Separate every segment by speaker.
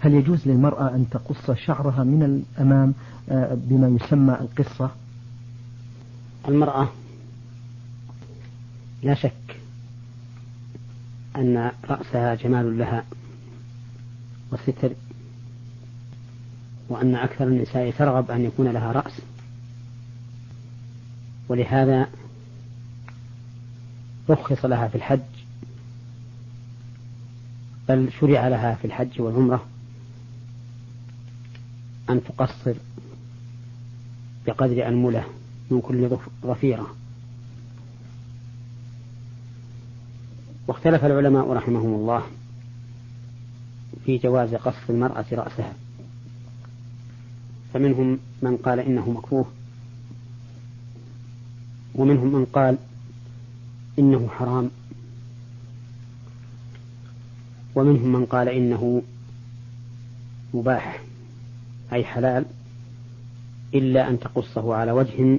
Speaker 1: هل يجوز للمرأة أن تقص شعرها من الأمام بما يسمى القصة؟
Speaker 2: المرأة لا شك أن رأسها جمال لها وستر، وأن أكثر النساء ترغب أن يكون لها رأس، ولهذا رخص لها في الحج، بل شرع لها في الحج والعمرة أن تقصر بقدر أنملة من كل ضفيرة. واختلف العلماء رحمهم الله في جواز قص المرأة رأسها، فمنهم من قال إنه مكروه، ومنهم من قال إنه حرام، ومنهم من قال إنه مباح أي حلال، إلا أن تقصه على وجه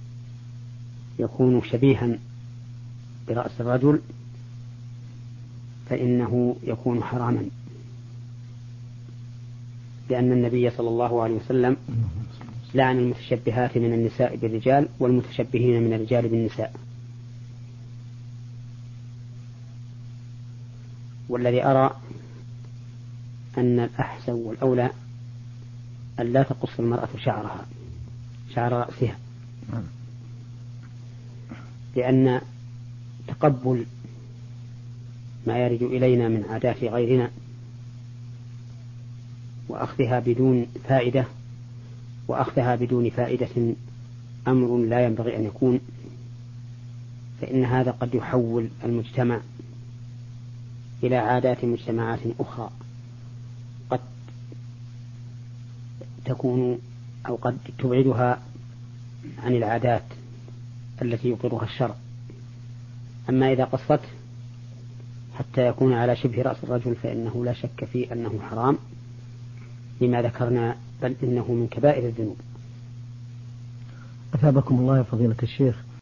Speaker 2: يكون شبيها برأس الرجل فإنه يكون حراما، لأن النبي صلى الله عليه وسلم لعن المتشبهات من النساء بالرجال والمتشبهين من الرجال بالنساء. والذي أرى أن الأحسن والأولى أن لا تقص المرأة شعر رأسها، لأن تقبل ما يرد إلينا من عادات غيرنا وأخذها بدون فائدة أمر لا ينبغي أن يكون، فإن هذا قد يحول المجتمع إلى عادات مجتمعات أخرى قد تكون أو قد تبعدها عن العادات التي يقرها الشرع. أما إذا قصته حتى يكون على شبه رأس الرجل فإنه لا شك فيه أنه حرام لما ذكرنا، بل إنه من كبائر الذنوب.
Speaker 1: أثابكم الله يا فضيلة الشيخ.